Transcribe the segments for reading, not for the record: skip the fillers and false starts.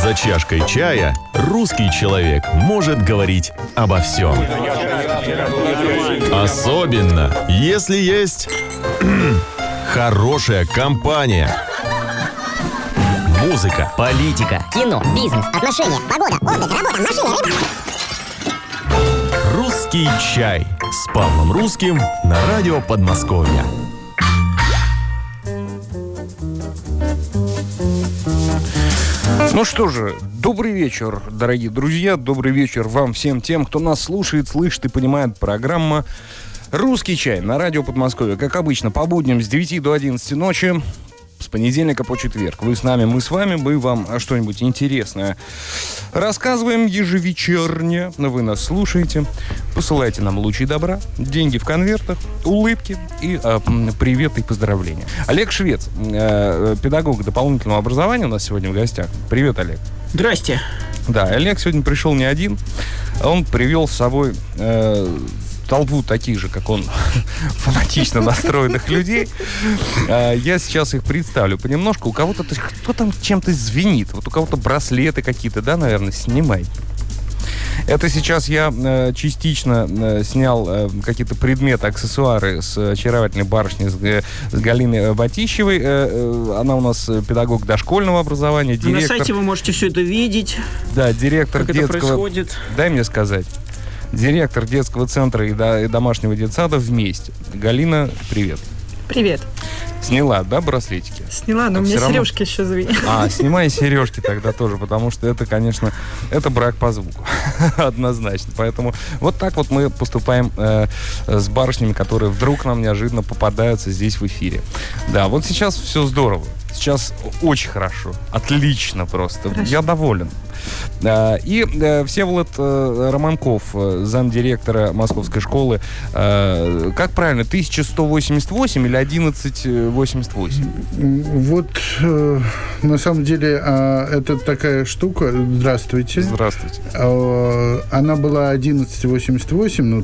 За чашкой чая русский человек может говорить обо всем. Особенно, если есть хорошая компания. Музыка, политика, кино, бизнес, отношения, погода, отдых, работа, машина, рыба. Русский чай с Павлом Русским на радио Подмосковья. Ну что же, добрый вечер, дорогие друзья, добрый вечер вам всем тем, кто нас слушает, слышит и понимает. Программа «Русский чай» на радио Подмосковья. Как обычно, по будням с 9 до 11 ночи, с понедельника по четверг. Вы с нами, мы с вами, мы вам что-нибудь интересное рассказываем ежевечерне. Вы нас слушаете. Посылайте нам лучи добра, деньги в конвертах, улыбки и привет и поздравления. Олег Швец, педагог дополнительного образования, у нас сегодня в гостях. Привет, Олег. Здрасте. Да, Олег сегодня пришел не один. Он привел с собой толпу таких же, как он, фанатично настроенных людей. Я сейчас их представлю понемножку. У кого-то кто там чем-то звенит. Вот у кого-то браслеты какие-то, да, наверное, снимает. Это сейчас я частично снял какие-то предметы, аксессуары с очаровательной барышней, с Галиной Батищевой. Она у нас педагог дошкольного образования, директор. На сайте вы можете все это видеть. Да, директор как детского... это происходит. Дай мне сказать. Директор детского центра и домашнего детсада «Вместе». Галина, привет. Привет. Сняла, да, браслетики? Сняла, но у меня сережки еще звенят. Снимай сережки тогда тоже, потому что это, конечно, это брак по звуку. Однозначно. Поэтому вот так вот мы поступаем с барышнями, которые вдруг нам неожиданно попадаются здесь в эфире. Да, вот сейчас все здорово. Сейчас очень хорошо. Отлично просто. Хорошо. Я доволен. И Всеволод Романков, замдиректора Московской школы. Как правильно, 1188 или 1188? Вот, на самом деле, это такая штука. Здравствуйте. Здравствуйте. Она была 1188, ну,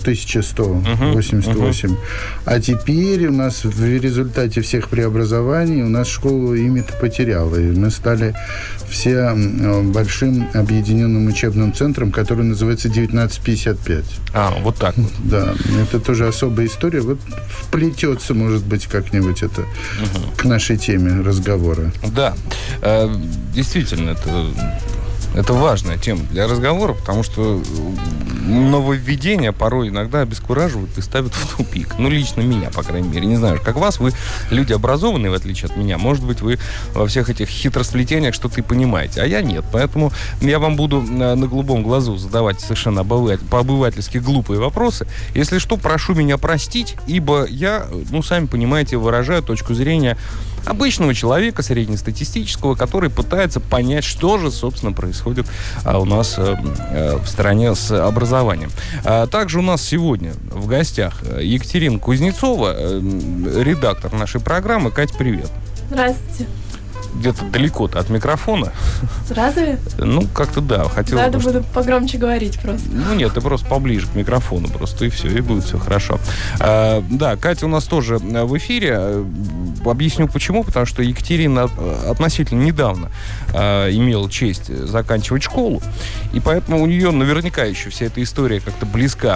1188. А теперь у нас в результате всех преобразований у нас школа имя-то потеряла. И мы стали все большим объединенным учебным центром, который называется 1955. Вот так вот. Да, это тоже особая история. Вот вплетется, может быть, как-нибудь это к нашей теме разговора. Да, действительно, это важная тема для разговора, потому что нововведения порой иногда обескураживают и ставят в тупик. Ну, лично меня, по крайней мере. Не знаю, как вас, вы люди образованные, в отличие от меня. Может быть, вы во всех этих хитросплетениях что-то и понимаете, а я нет. Поэтому я вам буду на голубом глазу задавать совершенно по-обывательски глупые вопросы. Если что, прошу меня простить, ибо я, сами понимаете, выражаю точку зрения обычного человека, среднестатистического, который пытается понять, что же, собственно, происходит у нас в стране с образованием. Также у нас сегодня в гостях Екатерина Кузнецова, редактор нашей программы. Кать, привет. Здравствуйте. Где-то далеко-то от микрофона. Разве? Как-то да. Надо буду погромче говорить просто. Нет, ты просто поближе к микрофону просто, и все, и будет все хорошо. Да, Катя у нас тоже в эфире. Объясню почему. Потому что Екатерина относительно недавно имела честь заканчивать школу. И поэтому у нее наверняка еще вся эта история как-то близка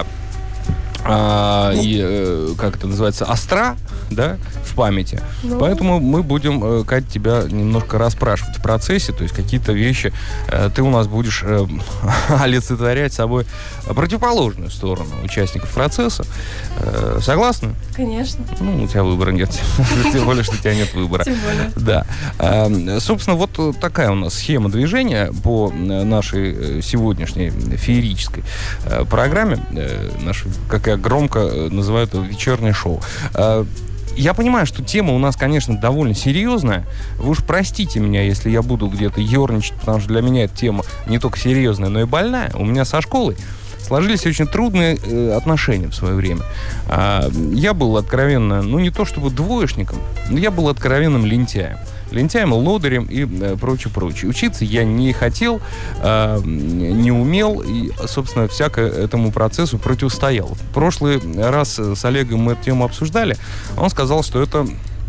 и, как это называется, остра, да, в памяти. Поэтому мы будем, Кать, тебя немножко расспрашивать в процессе, то есть какие-то вещи ты у нас будешь олицетворять собой противоположную сторону участников процесса. Согласна? Конечно. У тебя выбора нет. Тем более, что у тебя нет выбора. Тем более. Да. Собственно, вот такая у нас схема движения по нашей сегодняшней феерической программе, нашей, как я громко называю это, вечернее шоу. Я понимаю, что тема у нас, конечно, довольно серьезная. Вы уж простите меня, если я буду где-то ерничать, потому что для меня эта тема не только серьезная, но и больная. У меня со школой сложились очень трудные отношения в свое время. Я был откровенно, не то чтобы двоечником, но я был откровенным лентяем. Лентяем, лодырем и прочее. Учиться я не хотел, не умел и, собственно, всяко этому процессу противостоял. В прошлый раз с Олегом мы эту тему обсуждали. Он сказал, что это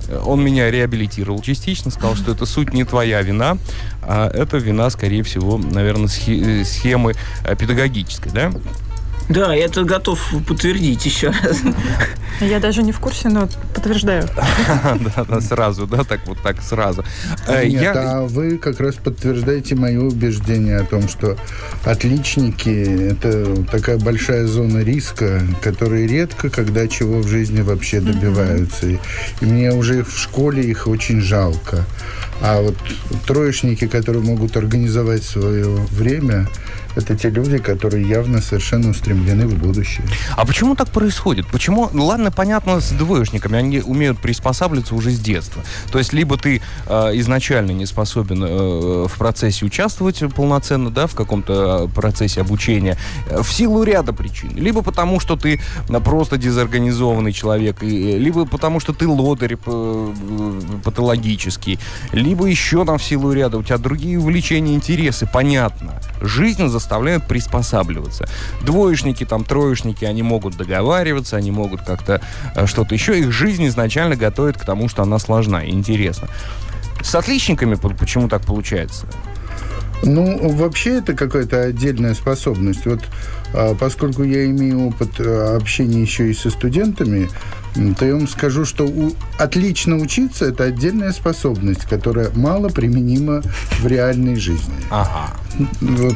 Он меня реабилитировал частично, сказал, что это суть не твоя вина, а это вина, скорее всего, наверное, схемы педагогической, да? Да, я это готов подтвердить еще раз. Я даже не в курсе, но подтверждаю. Да, сразу, да, так сразу. Нет, а вы как раз подтверждаете мое убеждение о том, что отличники – это такая большая зона риска, которые редко когда чего в жизни вообще добиваются. И мне уже в школе их очень жалко. А вот троечники, которые могут организовать свое время, это те люди, которые явно совершенно устремлены в будущее. А почему так происходит? Почему? Ладно, понятно, с двоечниками. Они умеют приспосабливаться уже с детства. То есть, либо ты изначально не способен в процессе участвовать полноценно, да, в каком-то процессе обучения, в силу ряда причин. Либо потому, что ты просто дезорганизованный человек, либо потому, что ты лодырь патологический, либо еще в силу ряда у тебя другие увлечения, интересы. Понятно. Жизнь заставляет приспосабливаться. Двоечники, троечники, они могут договариваться, они могут как-то что-то еще. Их жизнь изначально готовит к тому, что она сложна и интересна. С отличниками почему так получается? Ну, вообще это какая-то отдельная способность. Вот поскольку я имею опыт общения еще и со студентами, то я вам скажу, что отлично учиться – это отдельная способность, которая мало применима в реальной жизни. Ага. Вот,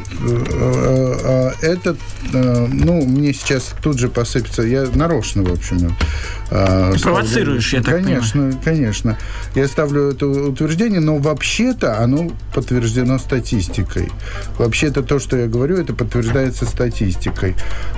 мне сейчас тут же посыпется, я нарочно, в общем. Ты провоцируешь, я так понимаю. Конечно. Я ставлю это утверждение, но вообще-то оно подтверждено статистикой. Вообще-то то, что я говорю, это подтверждается статистикой.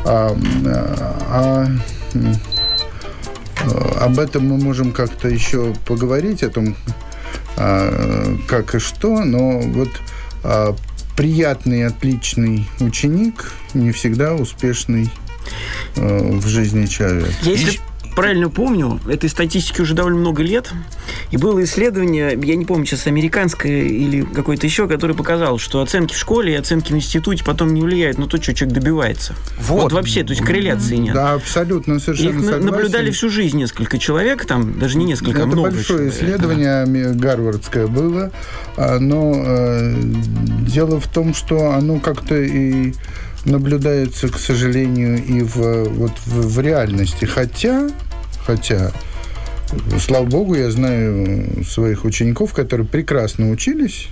Об этом мы можем как-то еще поговорить, о том, как и что, но вот приятный, отличный ученик не всегда успешный в жизни человек. Если правильно помню, этой статистики уже довольно много лет, и было исследование, я не помню, сейчас американское или какое-то еще, которое показало, что оценки в школе и оценки в институте потом не влияют на то, что человек добивается. Вот вообще, то есть корреляции нет. Да, абсолютно, совершенно согласен. Их наблюдали всю жизнь несколько человек, даже не несколько, а много. Это большое исследование, гарвардское было, но дело в том, что оно как-то и наблюдается, к сожалению, и в реальности. Хотя, слава богу, я знаю своих учеников, которые прекрасно учились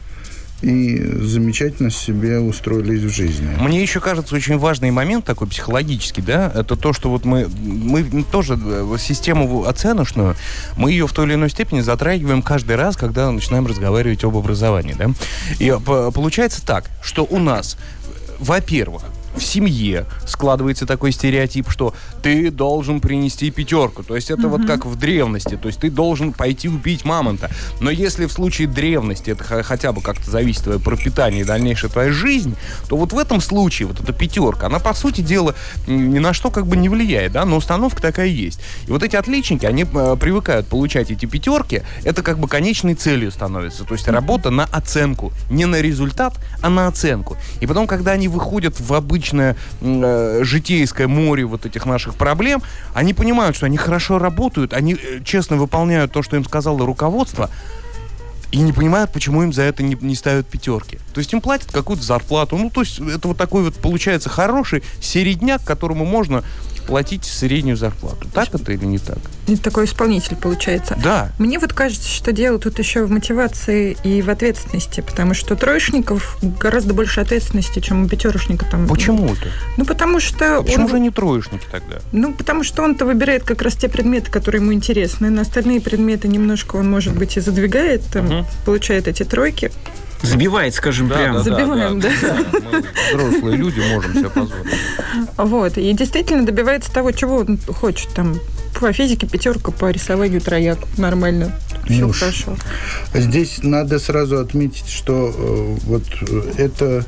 и замечательно себе устроились в жизни. Мне еще кажется, очень важный момент такой психологический, да, это то, что вот мы тоже систему оценочную, мы ее в той или иной степени затрагиваем каждый раз, когда начинаем разговаривать об образовании, да. И получается так, что у нас, во-первых, в семье складывается такой стереотип, что ты должен принести 5. То есть это вот как в древности. То есть ты должен пойти убить мамонта. Но если в случае древности это хотя бы как-то зависит твое пропитание и дальнейшая твоя жизнь, то вот в этом случае вот эта 5, она, по сути дела, ни на что как бы не влияет, да, но установка такая есть. И вот эти отличники, они привыкают получать эти 5, это как бы конечной целью становится. То есть работа на оценку. Не на результат, а на оценку. И потом, когда они выходят в обычное житейское море вот этих наших проблем, они понимают, что они хорошо работают, они честно выполняют то, что им сказало руководство, и не понимают, почему им за это не ставят 5. То есть им платят какую-то зарплату. Ну, то есть это вот такой вот получается хороший середняк, которому можно платить среднюю зарплату. Так это или не так? Это такой исполнитель получается. Да. Мне вот кажется, что дело тут еще в мотивации и в ответственности, потому что троечников гораздо больше ответственности, чем у пятерочника. Почему это? Ну, потому что... Почему же не троечники тогда? Ну, потому что он-то выбирает как раз те предметы, которые ему интересны. На остальные предметы немножко он, может быть, и задвигает, получает эти 3. Забивает, скажем, прямо. Забиваем, да. Мы взрослые люди можем себе позволить. Вот. И действительно добивается того, чего он хочет. По физике 5, по рисованию 3. Нормально. Все хорошо. Здесь надо сразу отметить, что вот это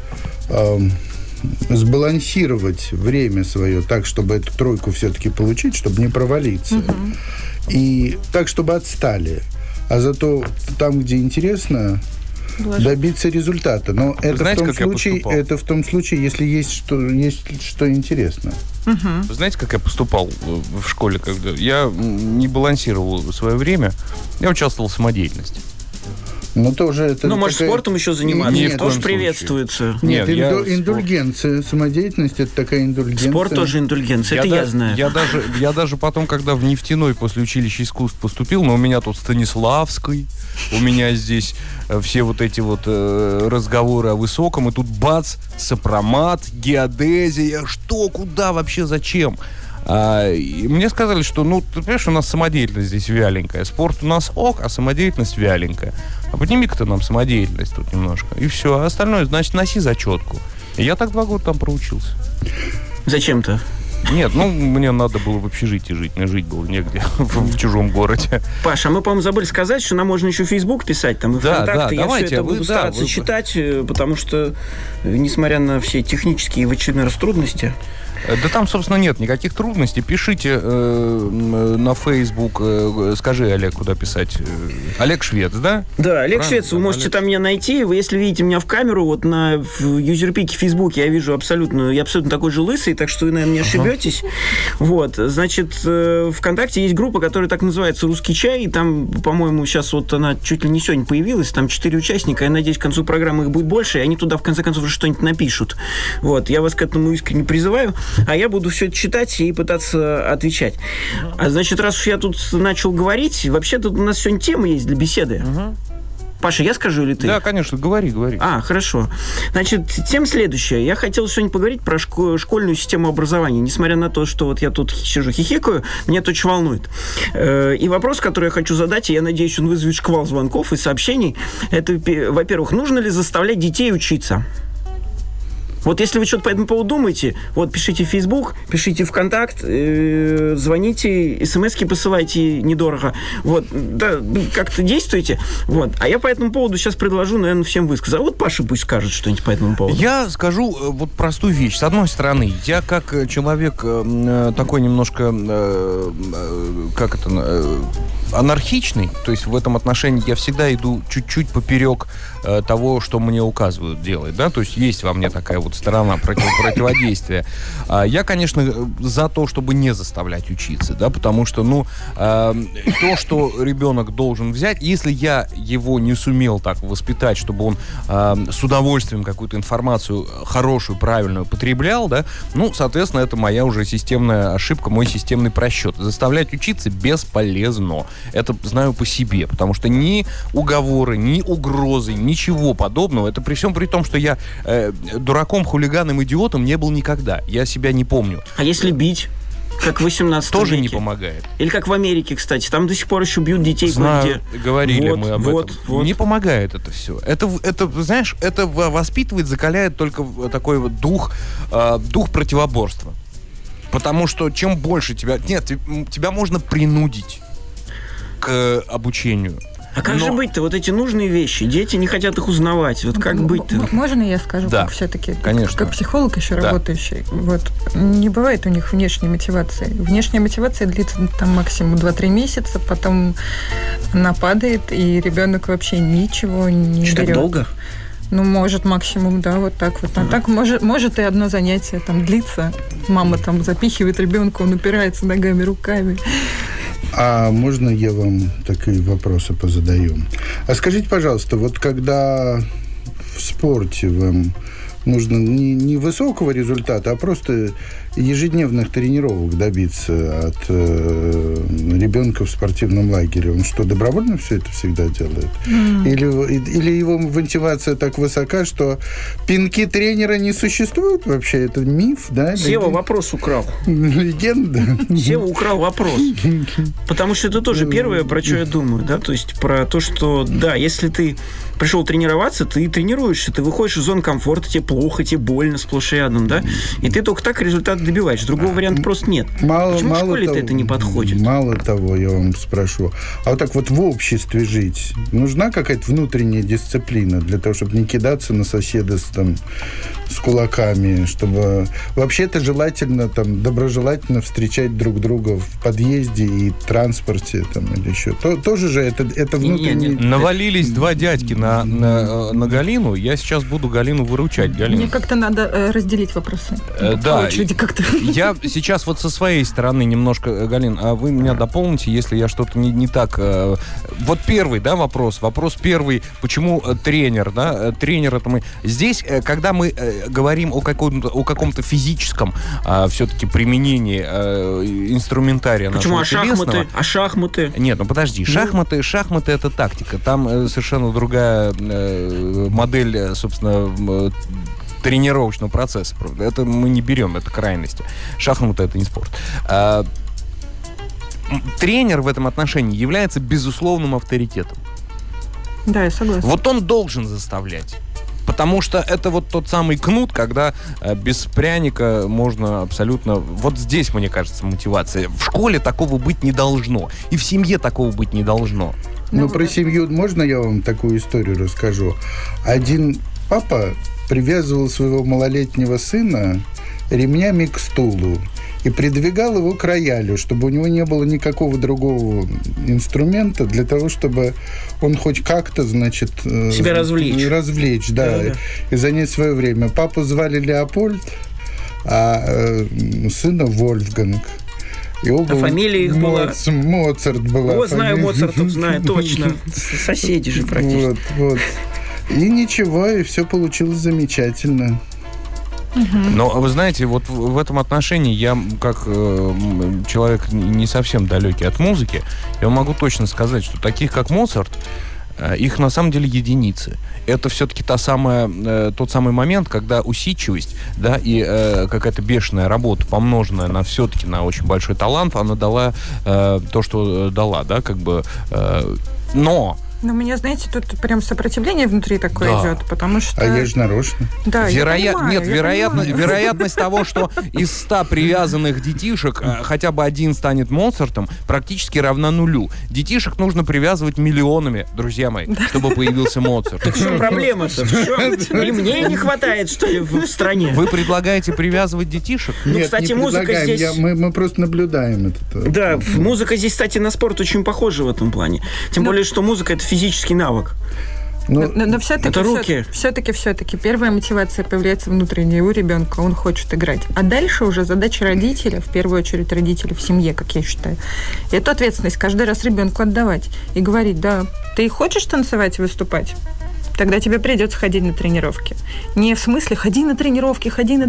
сбалансировать время свое так, чтобы эту 3 все-таки получить, чтобы не провалиться. И так, чтобы отстали. А зато там, где интересно, добиться результата. Но это, знаете, в том случае, если есть что интересно. Вы знаете, как я поступал в школе, когда я не балансировал в свое время, я участвовал в самодеятельности. Ну, тоже это... Ну, может, спортом еще заниматься? Нет, тоже приветствуется. Нет, индульгенция. Самодеятельность – это такая индульгенция. Спорт тоже индульгенция, это я знаю. Я даже потом, когда в нефтяной после училища искусств поступил, но у меня тут Станиславский, у меня здесь все вот эти вот разговоры о высоком, и тут бац, сопромат, геодезия, что, куда, вообще, зачем? И мне сказали, что, ты понимаешь, у нас самодеятельность здесь вяленькая. Спорт у нас ок, а самодеятельность вяленькая. А подними-ка ты нам самодеятельность тут немножко. И все. А остальное, значит, носи зачетку. И я так 2 года там проучился. Зачем-то? Нет, мне надо было в общежитии жить. Мне жить было негде в чужом городе. Паша, мы, по-моему, забыли сказать, что нам можно еще в Facebook писать, там, и ВКонтакте. Я все это буду стараться читать, потому что, несмотря на все технические в очередной раз трудности... Да там, собственно, нет никаких трудностей. Пишите на Facebook. Скажи, Олег, куда писать. Олег Швец, да? Да, Олег Швец. Вы можете там меня найти. Вы, если видите меня в камеру, вот на юзерпике Facebook я вижу я абсолютно такой же лысый, так что вы, наверное, не ошибетесь. Вот. Значит, ВКонтакте есть группа, которая так называется «Русский чай». И там, по-моему, сейчас вот она чуть ли не сегодня появилась. Там 4 участника. Я надеюсь, к концу программы их будет больше, и они туда, в конце концов, что-нибудь напишут. Вот. Я вас к этому искренне призываю. А я буду все это читать и пытаться отвечать. Значит, раз уж я тут начал говорить, вообще тут у нас сегодня тема есть для беседы. Паша, я скажу или ты? Да, конечно, говори. Хорошо. Значит, тема следующая. Я хотел сегодня поговорить про школьную систему образования. Несмотря на то, что вот я тут сижу хихикаю, меня это очень волнует. И вопрос, который я хочу задать, и я надеюсь, он вызовет шквал звонков и сообщений, это, во-первых, нужно ли заставлять детей учиться? Вот если вы что-то по этому поводу думаете, вот пишите в Facebook, пишите ВКонтакт, звоните, смс-ки посылайте недорого. Вот, да, как-то действуйте. Вот. А я по этому поводу сейчас предложу, наверное, всем высказать. А вот Паша пусть скажет что-нибудь по этому поводу. Я скажу вот простую вещь. С одной стороны, я как человек такой немножко, анархичный, то есть в этом отношении я всегда иду чуть-чуть поперек того, что мне указывают делать, да, то есть есть во мне такая вот сторона противодействия. Я, конечно, за то, чтобы не заставлять учиться, да, потому что, то, что ребенок должен взять, если я его не сумел так воспитать, чтобы он с удовольствием какую-то информацию хорошую, правильную потреблял, да, соответственно, это моя уже системная ошибка, мой системный просчет. Заставлять учиться бесполезно. Это знаю по себе, потому что ни уговоры, ни угрозы, ничего подобного, это при всем при том, что я дураком, хулиганом, идиотом не был никогда. Я себя не помню. А если бить? Как в 18 веке. Тоже не помогает. Или как в Америке, кстати. Там до сих пор еще бьют детей кое-где. Говорили мы об этом. Вот. Не помогает это все. Это, знаешь, это воспитывает, закаляет только такой вот дух противоборства. Потому что чем больше тебя можно принудить к обучению. А как же быть-то? Вот эти нужные вещи. Дети не хотят их узнавать. Вот как быть-то? Можно я скажу, да, как все-таки? Конечно. Как психолог еще работающий. Вот. Не бывает у них внешней мотивации. Внешняя мотивация длится там максимум 2-3 месяца, потом она падает, и ребенок вообще ничего не Что, берет. Так долго? Может, максимум, да, вот так вот. А так может и одно занятие там длится. Мама там запихивает ребенка, он упирается ногами, руками. А можно я вам такие вопросы позадаю? А скажите, пожалуйста, вот когда в спорте вам нужно не высокого результата, а просто ежедневных тренировок добиться от ребенка в спортивном лагере, он что, добровольно все это всегда делает? Или его мотивация так высока, что пинки тренера не существуют вообще? Это миф, да? Сева вопрос украл. Легенда. Сева украл вопрос. Потому что это тоже первое, про что я думаю, да, то есть про то, что, да, если ты пришел тренироваться, ты тренируешься, ты выходишь из зоны комфорта, тебе плохо, тебе больно сплошь и рядом, да, и ты только так результат добиваешься. Другого варианта просто нет. Почему в школе-то это не подходит? Мало того, я вам спрошу. А вот так вот в обществе жить, нужна какая-то внутренняя дисциплина для того, чтобы не кидаться на соседа с кулаками, чтобы... Вообще-то желательно, доброжелательно встречать друг друга в подъезде и транспорте, или еще. Тоже же это внутренний... Навалились два дядьки на Галину. Я сейчас буду Галину выручать. Мне как-то надо разделить вопросы. Да. По очереди как-то. Я сейчас вот со своей стороны немножко, Галин, а вы меня дополните, если я что-то не так... Вот первый, да, вопрос. Вопрос первый. Почему тренер, да? Тренер это мы... Здесь, когда мы говорим о каком-то физическом все-таки применении инструментария почему? Нашего телесного... А шахматы? Нет, подожди. Шахматы это тактика. Там совершенно другая модель, собственно, тренировочного процесса. Это мы не берем, это крайности. Шахматы это не спорт. Тренер в этом отношении является безусловным авторитетом. Да, я согласна. Вот он должен заставлять. Потому что это вот тот самый кнут, когда без пряника можно абсолютно... Вот здесь, мне кажется, мотивация. В школе такого быть не должно. И в семье такого быть не должно. Ну, про семью можно я вам такую историю расскажу? Один папа привязывал своего малолетнего сына ремнями к стулу и придвигал его к роялю, чтобы у него не было никакого другого инструмента для того, чтобы он хоть как-то, значит... себя развлечь. Развлечь, да. И занять свое время. Папу звали Леопольд, а сына Вольфганг. А фамилия их была? Моцарт была. Вот, знаю Моцартов, знаю, точно. Соседи же практически. Вот. И ничего, и все получилось замечательно. Но, вы знаете, вот в этом отношении я, как человек не совсем далекий от музыки, я могу точно сказать, что таких, как Моцарт, их на самом деле единицы. Это все-таки тот самый момент, когда усидчивость, да, и какая-то бешеная работа, помноженная на все-таки на очень большой талант, она дала то, что дала, да, как бы. Но у меня, знаете, тут прям сопротивление внутри такое идет, потому что... А я же нарочно. Да, вероятность того, что из 100 привязанных детишек хотя бы один станет Моцартом, практически равна нулю. Детишек нужно привязывать миллионами, друзья мои, чтобы появился Моцарт. В чем проблема-то? В чем? Или мне не хватает, что ли, в стране? Вы предлагаете привязывать детишек? Нет, кстати, не музыка здесь... Мы просто наблюдаем это. Да, музыка здесь, кстати, на спорт очень похожа в этом плане. Тем более, что музыка — это физический навык. Но все-таки, это руки. Все-таки первая мотивация появляется внутренняя у ребенка, он хочет играть. А дальше уже задача родителя, в первую очередь родителей в семье, как я считаю, эту ответственность каждый раз ребенку отдавать и говорить: да, ты хочешь танцевать и выступать? Тогда тебе придется ходить на тренировки. Не в смысле ходи на тренировки,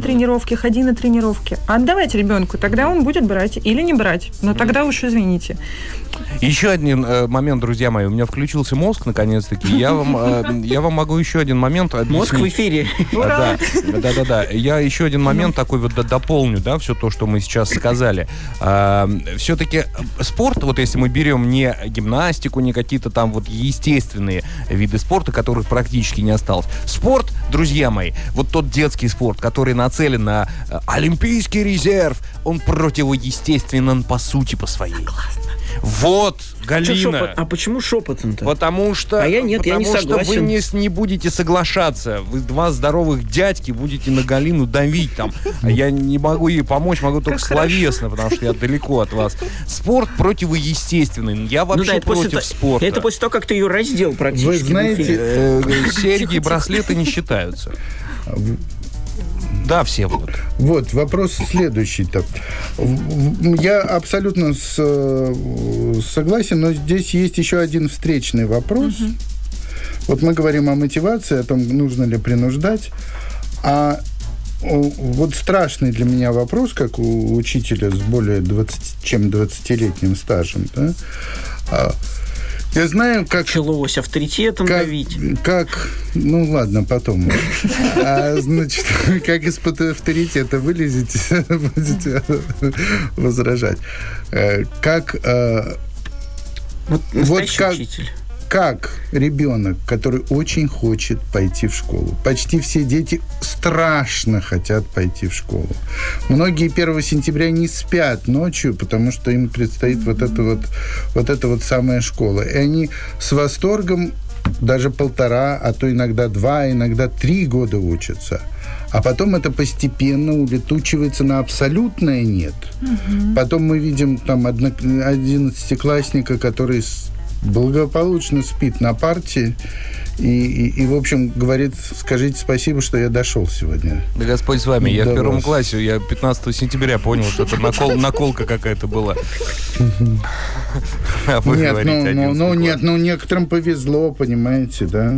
а отдавать ребенку, тогда он будет брать или не брать. Но тогда уж извините. Еще один момент, друзья мои. У меня включился мозг, наконец-таки. Я вам могу еще один момент объяснить. Мозг в эфире. Да. Я еще один момент такой вот дополню, да, все то, что мы сейчас сказали. Все-таки спорт, вот если мы берем не гимнастику, не какие-то там вот естественные виды спорта, которых практически не осталось. Спорт, друзья мои, вот тот детский спорт, который нацелен на олимпийский резерв, он противоестественен по сути по своей. Согласна. Вот, Галина. А почему шепотом-то? Потому что, я не согласен. Вы не будете соглашаться. Вы два здоровых дядьки будете на Галину давить там. Я не могу ей помочь, могу только словесно, потому что я далеко от вас. Спорт противоестественный. Я вообще против спорта. Это после того, как ты ее раздел практически. Вы знаете, серьги и браслеты не считаются. Да, все вот. Вот, вопрос следующий-то. Я абсолютно согласен, но здесь есть еще один встречный вопрос. Вот мы говорим о мотивации, о том, нужно ли принуждать. А вот страшный для меня вопрос, как у учителя с более 20-летним стажем, да? Я знаю, как... Началось авторитетом давить. Ну, ладно, потом. Значит, как из-под авторитета вылезете, будете возражать. Настоящий учитель. как ребенок, который очень хочет пойти в школу. Почти все дети страшно хотят пойти в школу. Многие 1 сентября не спят ночью, потому что им предстоит вот эта вот самая школа. И они с восторгом даже 1,5, а то иногда 2, иногда 3 года учатся. А потом это постепенно улетучивается на абсолютное «нет». Потом мы видим там 11-классника, который благополучно спит на парте и, в общем, говорит: скажите спасибо, что я дошел сегодня. Да Господь с вами. Я в 1 классе, я 15 сентября понял, что это наколка какая-то была. Нет, некоторым повезло, понимаете, да?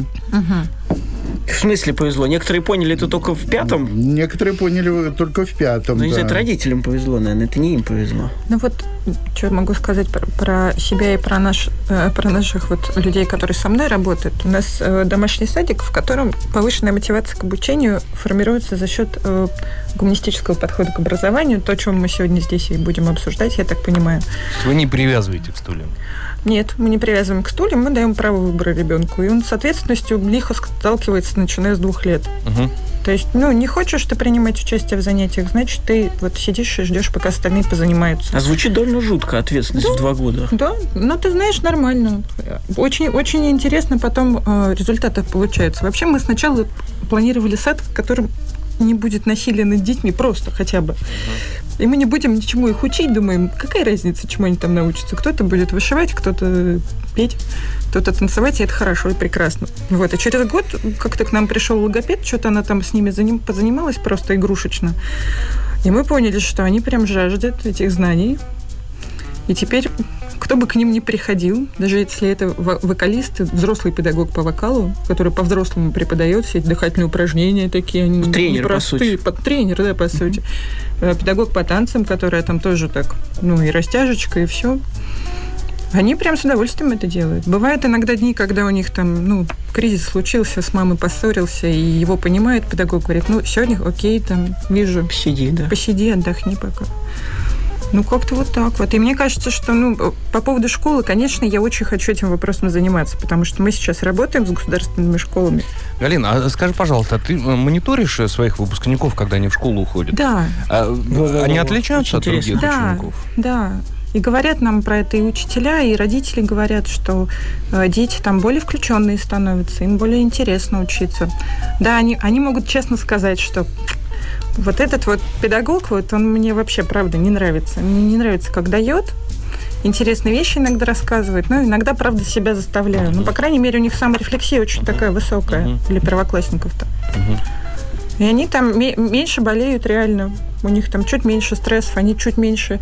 В смысле повезло? Некоторые поняли это только в 5-м? Некоторые поняли только в 5-м, Ну, это родителям повезло, наверное, это не им повезло. Ну вот, что я могу сказать про себя и про наших вот людей, которые со мной работают. У нас домашний садик, в котором повышенная мотивация к обучению формируется за счет гуманистического подхода к образованию, то, чем мы сегодня здесь и будем обсуждать, я так понимаю. Вы не привязываете к стульям? Нет, мы не привязываем к стульям, мы даем право выбора ребенку. И он с ответственностью лихо сталкивается, начиная с 2 лет. То есть, не хочешь ты принимать участие в занятиях, значит, ты вот сидишь и ждешь, пока остальные позанимаются. А звучит довольно жутко, ответственность в 2 года. Да, но ты знаешь, нормально. Очень, очень интересно потом результаты получаются. Вообще мы сначала планировали сад, в котором не будет насилия над детьми, просто хотя бы. И мы не будем ничему их учить, думаем, какая разница, чему они там научатся. Кто-то будет вышивать, кто-то петь, кто-то танцевать, и это хорошо и прекрасно. Вот. И через год как-то к нам пришел логопед, что-то она там с ними позанималась просто игрушечно. И мы поняли, что они прям жаждут этих знаний. И теперь, кто бы к ним ни приходил, даже если это вокалист, взрослый педагог по вокалу, который по-взрослому преподает все эти дыхательные упражнения такие, они тренер, непростые. по сути. Тренер, да, по сути. Педагог по танцам, которая там тоже так, и растяжечка, и все. Они прям с удовольствием это делают. Бывают иногда дни, когда у них там, кризис случился, с мамой поссорился, и его понимает педагог, говорит, сегодня окей, там, вижу. Посиди, отдохни пока. Как-то вот так вот. И мне кажется, что, по поводу школы, конечно, я очень хочу этим вопросом заниматься, потому что мы сейчас работаем с государственными школами. Галина, а скажи, пожалуйста, ты мониторишь своих выпускников, когда они в школу уходят? Да. Они отличаются от других учеников? Да. И говорят нам про это и учителя, и родители говорят, что дети там более включенные становятся, им более интересно учиться. Да, они могут честно сказать, что вот этот вот педагог, он мне вообще, правда, не нравится. Мне не нравится, как дает. Интересные вещи иногда рассказывает, но иногда, правда, себя заставляю. По крайней мере, у них саморефлексия очень такая высокая для первоклассников-то. И они там меньше болеют реально. У них там чуть меньше стрессов, они чуть меньше,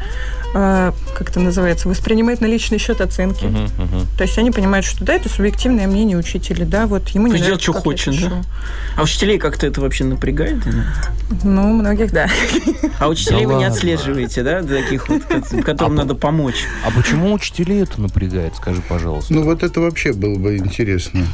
как это называется, воспринимают на личный счет оценки. То есть они понимают, что да, это субъективное мнение учителя, да, вот ему не нравится, что хочет, да? А учителей как-то это вообще напрягает? Многих, да. А учителей вы не отслеживаете, да, таких вот, которым надо помочь? А почему учителей это напрягает, скажи, пожалуйста? Вот это вообще было бы интересно.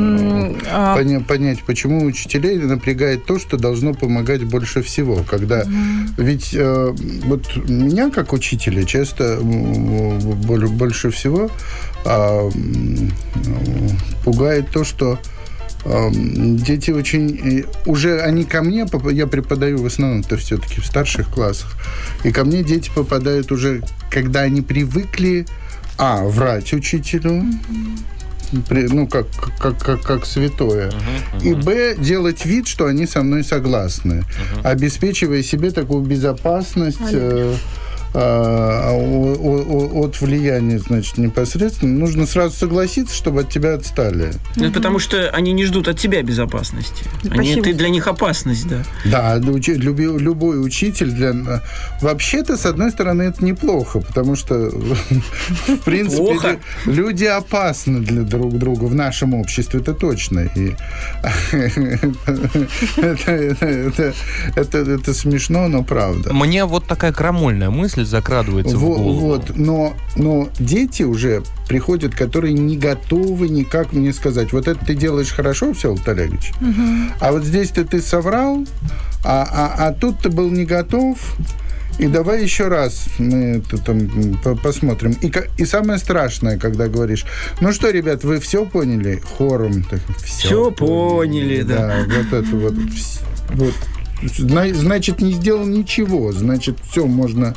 Понять, почему учителей напрягает то, что должно помогать больше всего. Когда ведь вот меня, как учителя, часто больше всего пугает то, что дети очень... Уже они ко мне... Я преподаю в основном-то все-таки в старших классах. И ко мне дети попадают уже, когда они привыкли врать учителю, как святое. И делать вид, что они со мной согласны, обеспечивая себе такую безопасность от влияния, значит, непосредственно. Нужно сразу согласиться, чтобы от тебя отстали. Это потому что они не ждут от тебя безопасности. Ты для них опасность, да. Да, любой учитель вообще-то, с одной стороны, это неплохо, потому что, в принципе, люди опасны для друг друга в нашем обществе, это точно. И это смешно, но правда. Мне вот такая крамольная мысль закрадывается в голову. Но дети уже приходят, которые не готовы никак мне сказать, вот это ты делаешь хорошо, Всеволод Олегович, а вот здесь ты соврал, а тут ты был не готов, И давай еще раз мы это там посмотрим. И самое страшное, когда говоришь, ну что, ребят, вы все поняли? Хором. Все поняли, да. Вот это вот. Значит, не сделал ничего. Значит, все, можно...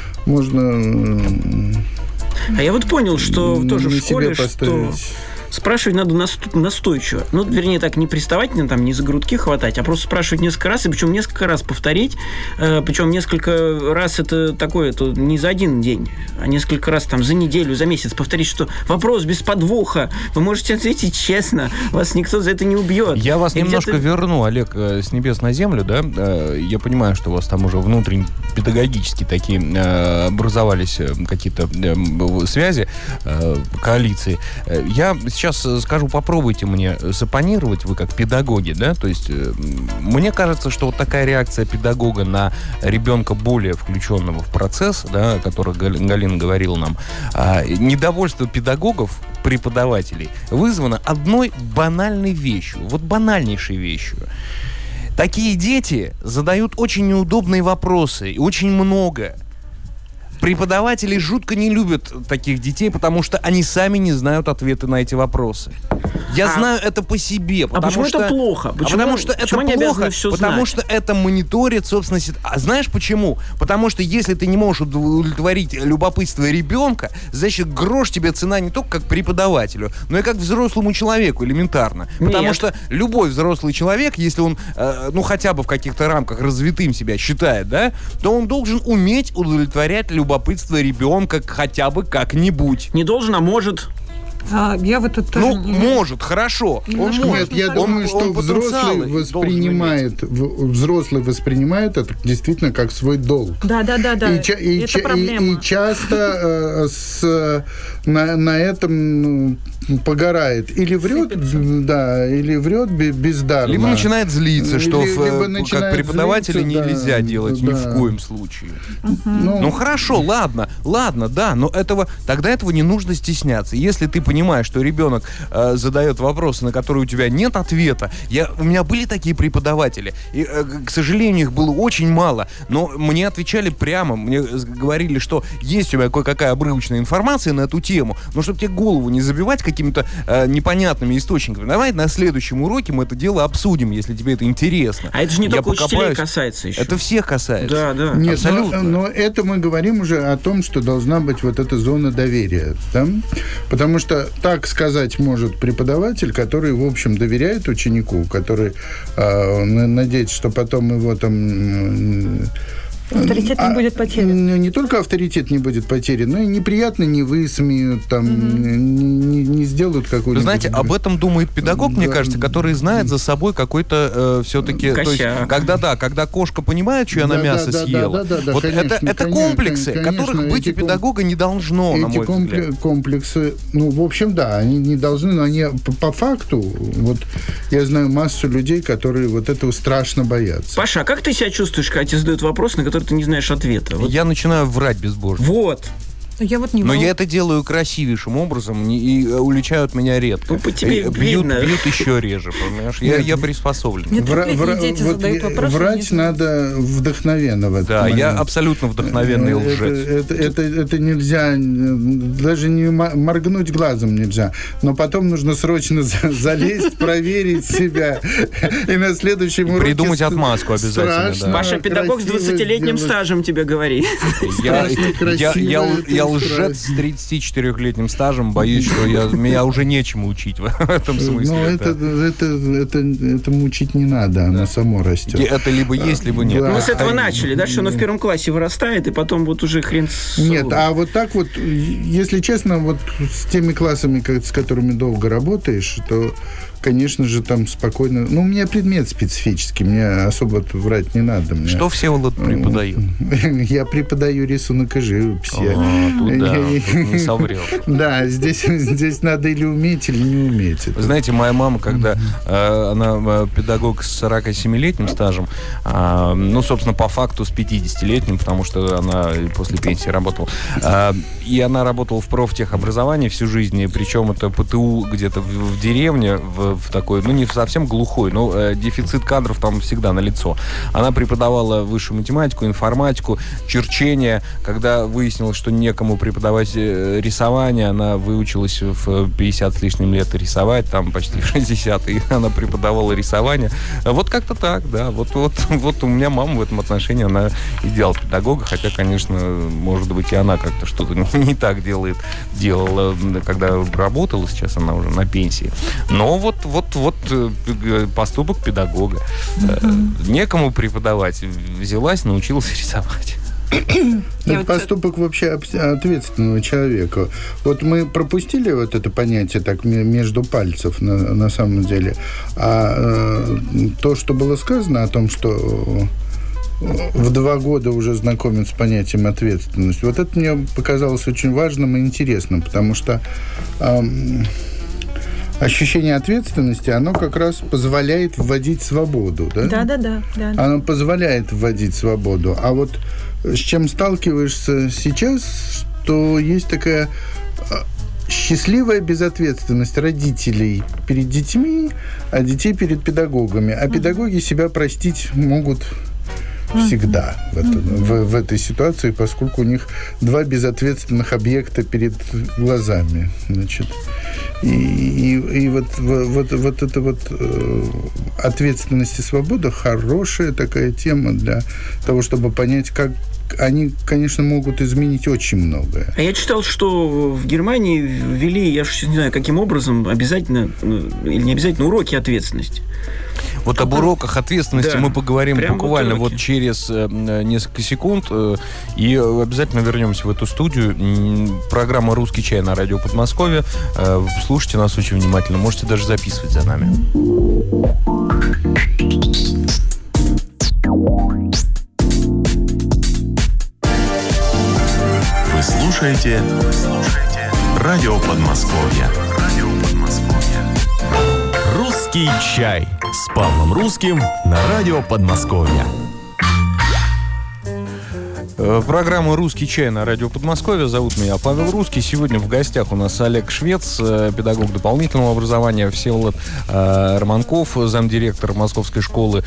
А я вот понял, что тоже в школе, что спрашивать надо настойчиво. Ну, вернее, так, не приставать, не за грудки хватать, а просто спрашивать несколько раз, и причем несколько раз повторить. Причем несколько раз это такое, это не за один день, а несколько раз там за неделю, за месяц повторить, что вопрос без подвоха. Вы можете ответить честно, вас никто за это не убьет. Я вас немножко верну, Олег, с небес на землю, да? Я понимаю, что у вас там уже внутренне педагогические такие образовались какие-то связи, коалиции. Я сейчас скажу, попробуйте мне сопонировать, вы как педагоги, да, то есть мне кажется, что вот такая реакция педагога на ребенка более включенного в процесс, да, о котором Галина говорила нам, недовольство педагогов, преподавателей, вызвано одной банальной вещью, вот банальнейшей вещью. Такие дети задают очень неудобные вопросы, и очень много. Преподаватели жутко не любят таких детей, потому что они сами не знают ответы на эти вопросы. Я знаю это по себе. Почему это плохо? Потому что это плохо, потому что это мониторит, собственно... А знаешь почему? Потому что если ты не можешь удовлетворить любопытство ребенка, значит, грош тебе цена не только как преподавателю, но и как взрослому человеку элементарно. Потому что любой взрослый человек, если он, хотя бы в каких-то рамках развитым себя считает, да, то он должен уметь удовлетворять любопытство ребенка хотя бы как-нибудь. Не должен, а может... Я вот это тоже может, хорошо. Он может. Нет, я думаю, что взрослый воспринимает это действительно как свой долг. Да. И часто на этом погорает. Или врет, или врет бездарно. Либо начинает злиться, что как преподавателя нельзя делать ни в коем случае. Ну хорошо, ладно, да, но тогда этого не нужно стесняться. Если ты понимаешь, что ребенок задает вопросы, на которые у тебя нет ответа. У меня были такие преподаватели, и, к сожалению, их было очень мало, но мне отвечали прямо, мне говорили, что есть у меня кое-какая обрывочная информация на эту тему, но чтобы тебе голову не забивать какими-то непонятными источниками, давай на следующем уроке мы это дело обсудим, если тебе это интересно. А это же не только учителей касается еще. Это всех касается. Да. Нет, абсолютно. Но это мы говорим уже о том, что должна быть вот эта зона доверия, да? Потому что так сказать может преподаватель, который, в общем, доверяет ученику, который надеется, что потом его там... Авторитет не будет потерян. Не только авторитет не будет потерян, но и неприятно не высмеют, не сделают какую-нибудь... Вы знаете, об этом думает педагог, мне кажется, который знает за собой какой-то все-таки... То есть, когда кошка понимает, что она мясо съела. Вот это комплексы, которых быть у педагога не должно, на мой взгляд. Эти комплексы, в общем, да, они не должны, но они по факту, вот я знаю массу людей, которые вот этого страшно боятся. Паша, а как ты себя чувствуешь, когда тебе задают вопрос, на который ты не знаешь ответа? Я начинаю врать безбожно. Вот. Но я это делаю красивейшим образом, и уличают меня редко. По тебе бьют еще реже, понимаешь? Я приспособлен. Врать надо вдохновенно в этом момент. Я абсолютно вдохновенный лжец. Это нельзя, даже не моргнуть глазом нельзя. Но потом нужно срочно залезть, проверить себя. И на следующем уроке... Придумать отмазку обязательно. Паша, педагог с 20-летним стажем тебе говорит. Я лжец с 34-летним стажем, боюсь, что меня уже нечему учить в этом смысле. Но это учить не надо, оно само растет. Это либо есть, либо нет. Мы с этого начали, да, что оно в первом классе вырастает, и потом вот уже хрен с... Нет, а вот так вот, если честно, вот с теми классами, с которыми долго работаешь, то, конечно же, там спокойно... у меня предмет специфический, мне особо врать не надо. Что Всеволод преподает? Я преподаю рисунок и живопись. Тут не соврел. Да, здесь надо или уметь, или не уметь. Вы знаете, моя мама, когда она педагог с 47-летним стажем, собственно, по факту с 50-летним, потому что она после пенсии работала, и она работала в профтехобразовании всю жизнь, и причем это ПТУ где-то в деревне, в в такой, не совсем глухой, но дефицит кадров там всегда налицо. Она преподавала высшую математику, информатику, черчение. Когда выяснилось, что некому преподавать рисование, она выучилась в 50 с лишним лет рисовать, там почти в 60, и она преподавала рисование. Вот как-то так, да. Вот у меня мама в этом отношении, она идеал педагога, хотя, конечно, может быть, и она как-то что-то не так делала, когда работала, сейчас она уже на пенсии. Но вот поступок педагога. Некому преподавать. Взялась, научилась рисовать. Это поступок вообще ответственного человека. Вот мы пропустили вот это понятие так между пальцев на самом деле. А то, что было сказано о том, что в 2 года уже знакомят с понятием ответственность, вот это мне показалось очень важным и интересным, потому что ощущение ответственности, оно как раз позволяет вводить свободу, да? Да. Оно позволяет вводить свободу. А вот с чем сталкиваешься сейчас, что есть такая счастливая безответственность родителей перед детьми, а детей перед педагогами. А педагоги себя простить могут всегда в этой ситуации, поскольку у них 2 безответственных объекта перед глазами. Значит, и вот эта вот ответственность и свобода хорошая такая тема для того, чтобы понять, как они, конечно, могут изменить очень многое. А я читал, что в Германии ввели, я же не знаю, каким образом, обязательно или не обязательно, уроки ответственности. Вот об уроках ответственности мы поговорим прям буквально вот через несколько секунд. И обязательно вернемся в эту студию. Программа «Русский чай» на радио Подмосковье. Слушайте нас очень внимательно. Можете даже записывать за нами. Вы слушаете радио Подмосковье. «Русский чай» с Павлом Русским на радио Подмосковье. Программа «Русский чай» на радио Подмосковье. Зовут меня Павел Русский. Сегодня в гостях у нас Олег Швец, педагог дополнительного образования, Всеволод Романков, замдиректора Московской школы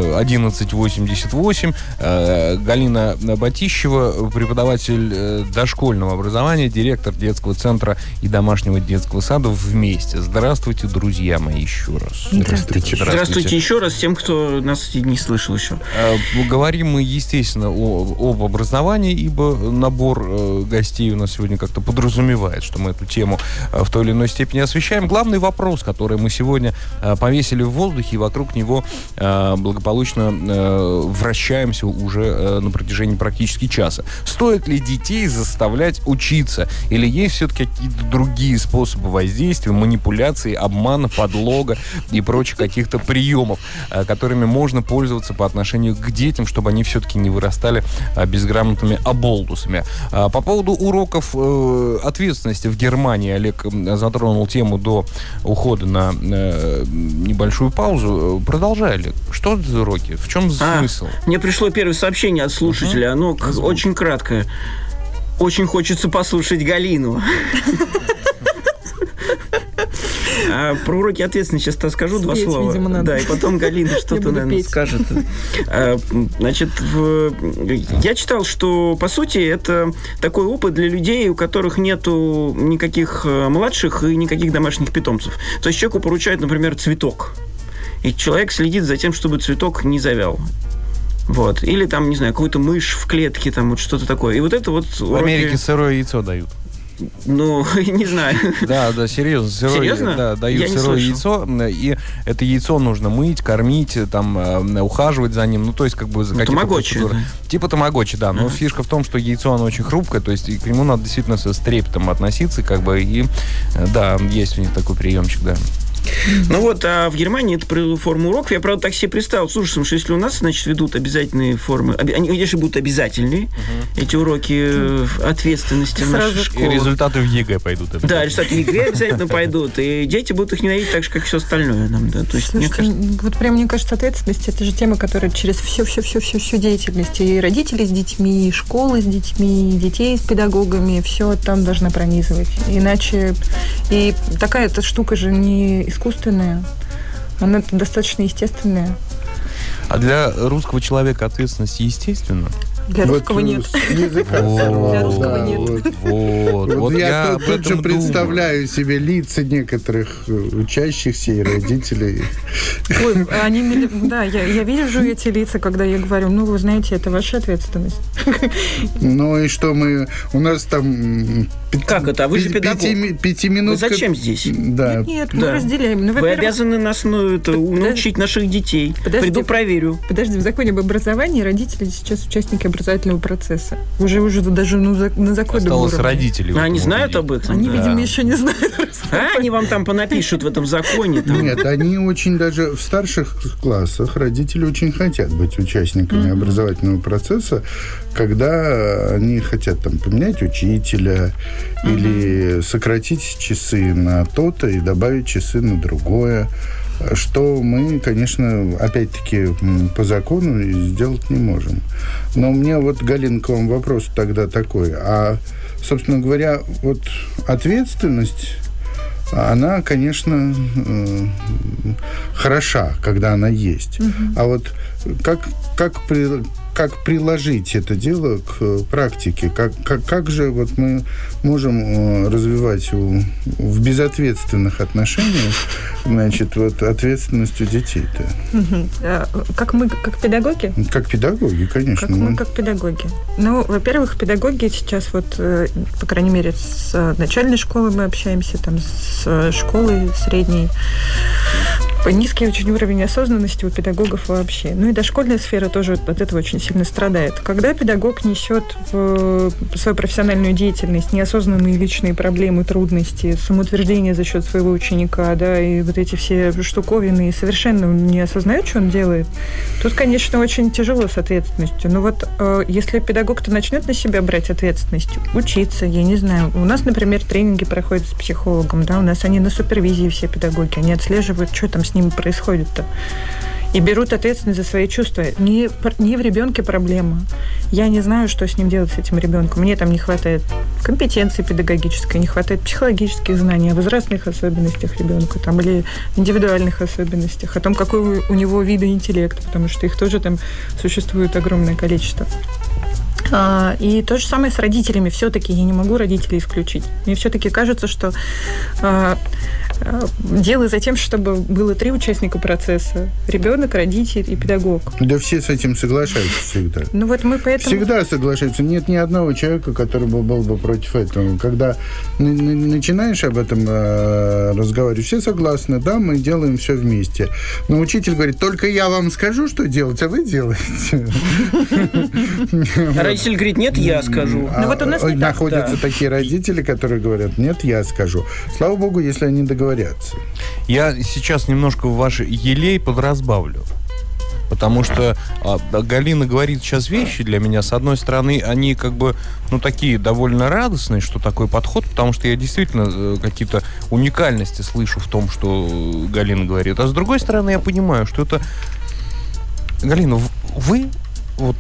1188, Галина Батищева, преподаватель дошкольного образования, директор детского центра и домашнего детского сада «Вместе». Здравствуйте, друзья мои, еще раз. Здравствуйте. Здравствуйте еще раз тем, кто нас не слышал еще. Говорим мы, естественно, об образовании, ибо набор гостей у нас сегодня как-то подразумевает, что мы эту тему в той или иной степени освещаем. Главный вопрос, который мы сегодня повесили в воздухе, и вокруг него благополучно вращаемся уже на протяжении практически часа. Стоит ли детей заставлять учиться? Или есть все-таки какие-то другие способы воздействия, манипуляции, обмана, подлога и прочих каких-то приемов, которыми можно пользоваться по отношению к детям, чтобы они все-таки не вырастали безграмотными оболтусами. По поводу уроков ответственности в Германии Олег затронул тему до ухода на небольшую паузу. Продолжай, Олег. Что это за уроки? В чем смысл? Мне пришло первое сообщение от слушателя. Оно очень краткое. Очень хочется послушать Галину. Про уроки ответственности сейчас скажу два слова. Да, и потом Галина что-то, наверное, скажет. Значит, я читал, что, по сути, это такой опыт для людей, у которых нету никаких младших и никаких домашних питомцев. То есть человеку поручают, например, цветок. И человек следит за тем, чтобы цветок не завял. Вот. Или там, не знаю, какую-то мышь в клетке, там вот что-то такое. И вот это вот в Америке сырое яйцо дают. Ну, не знаю. Да, серьезно. Серьезно? Да, дают сырое яйцо, и это яйцо нужно мыть, кормить, там, ухаживать за ним. Ну, то есть, как бы... тамагочи. Да. Типа тамагочи, да. Но фишка в том, что яйцо, оно очень хрупкое, то есть к нему надо действительно с трепетом относиться, как бы, и, да, есть у них такой приемчик, да. Ну вот, а в Германии это форма уроков. Я, правда, так себе представил, слушай, что если у нас, значит, ведут обязательные формы, они, конечно, будут обязательные, эти уроки ответственности в нашей школе. И результаты в ЕГЭ пойдут. Да, результаты в ЕГЭ обязательно пойдут, и дети будут их ненавидеть так же, как и все остальное. Да. То есть, слушайте, мне кажется... вот прям, мне кажется, ответственность – это же тема, которая через всю деятельность, и родителей с детьми, и школы с детьми, и детей с педагогами, все там должна пронизывать. Иначе, и такая-то штука же не искусственная, она достаточно естественная. А для русского человека ответственность естественна? Для русского нет. Для русского нет. Вот я об тут же этом представляю себе лица некоторых учащихся и родителей. Ой, они, да, я вижу эти лица, когда я говорю, ну, вы знаете, это ваша ответственность. Ну и что у нас там... Как это? А вы же педагог. Пятиминутка... Вы зачем здесь? Да. Нет, мы разделяем. Ну, вы обязаны нас научить наших детей. Приду, проверю. Подожди, в законе об образовании родители сейчас участники образовательного процесса. Уже даже на законном уровне. Осталось родителей. Они знают об этом? Они, видимо, еще не знают. Они вам там понапишут в этом законе. Нет, они очень даже в старших классах родители очень хотят быть участниками образовательного процесса, когда они хотят там поменять учителя или сократить часы на то-то и добавить часы на другое, что мы, конечно, опять-таки по закону сделать не можем. Но мне вот, Галина, к вам вопрос тогда такой. А, собственно говоря, вот ответственность, она, конечно, хороша, когда она есть. А вот как приложить это дело к практике? Как же вот мы можем развивать в безответственных отношениях, значит, вот ответственность у детей-то? Как мы, как педагоги? Как педагоги, конечно. Как мы, как педагоги. Ну, во-первых, педагоги сейчас вот, по крайней мере, с начальной школы мы общаемся, там, с школой средней. Низкий очень уровень осознанности у педагогов вообще. Ну и дошкольная сфера тоже от этого очень сильно страдает. Когда педагог несет в свою профессиональную деятельность неосознанные личные проблемы, трудности, самоутверждение за счет своего ученика, да, и вот эти все штуковины, и совершенно не осознает, что он делает, тут, конечно, очень тяжело с ответственностью. Но вот если педагог-то начнет на себя брать ответственность, учиться, я не знаю. У нас, например, тренинги проходят с психологом, да, у нас они на супервизии все педагоги, они отслеживают, что там с ними происходит-то. И берут ответственность за свои чувства. Не в ребенке проблема. Я не знаю, что с ним делать, с этим ребенком. Мне там не хватает компетенции педагогической, не хватает психологических знаний о возрастных особенностях ребенка там, или индивидуальных особенностях, о том, какой у него вида интеллекта, потому что их тоже там существует огромное количество. И то же самое с родителями. Все-таки я не могу родителей исключить. Мне все-таки кажется, что дело за тем, чтобы было 3 участника процесса. Ребенок, родитель и педагог. Да все с этим соглашаются всегда. Ну вот мы поэтому... Всегда соглашаются. Нет ни одного человека, который был бы против этого. Когда начинаешь об этом разговаривать, все согласны, да, мы делаем все вместе. Но учитель говорит, только я вам скажу, что делать, а вы делаете. Родитель говорит, нет, я скажу. Находятся такие родители, которые говорят, нет, я скажу. Слава богу, если они договорятся. Я сейчас немножко в ваш елей подразбавлю. Потому что Галина говорит сейчас вещи для меня, с одной стороны, они как бы, ну, такие довольно радостные, что такой подход, потому что я действительно какие-то уникальности слышу в том, что Галина говорит. А с другой стороны, я понимаю, что это... Галина, вы, вот,